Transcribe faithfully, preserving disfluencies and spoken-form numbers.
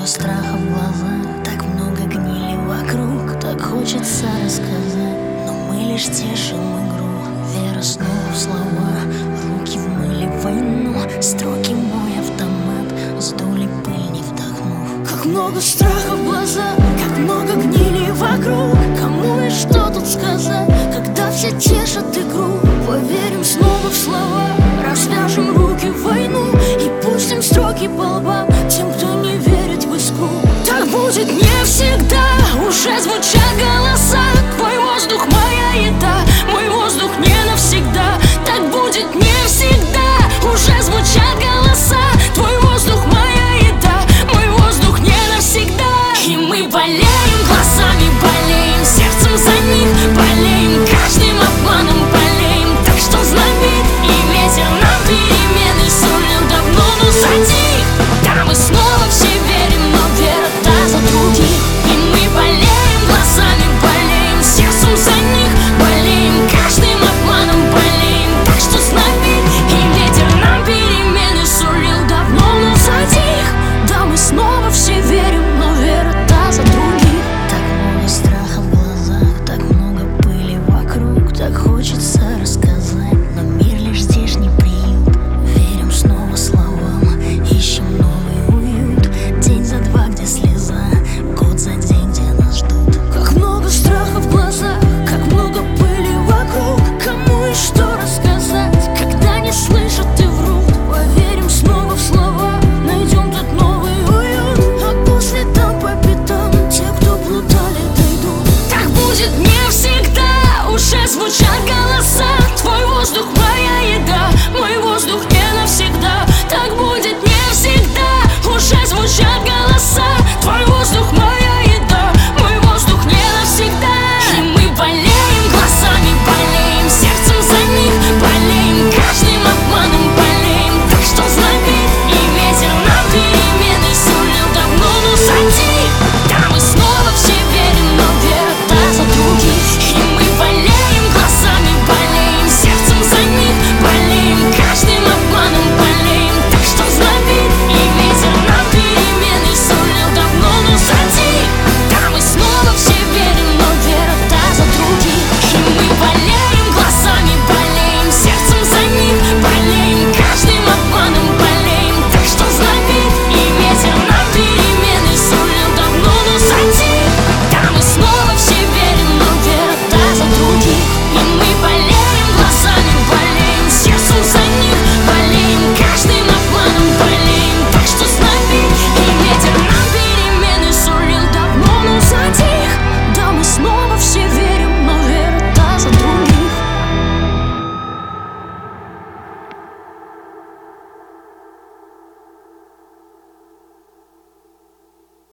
много страха в глазах, так много гнили вокруг, так хочется рассказать, но мы лишь тешим игру. Вера снова в слова, руки вмыли войну, строки мой автомат, сдули пыль, не вдохнув. Как много страха в глазах, как много гнили вокруг, кому и что тут сказать, когда все тешат игру. Поверим снова в слова, развяжем руки в войну и пустим строки по лбам.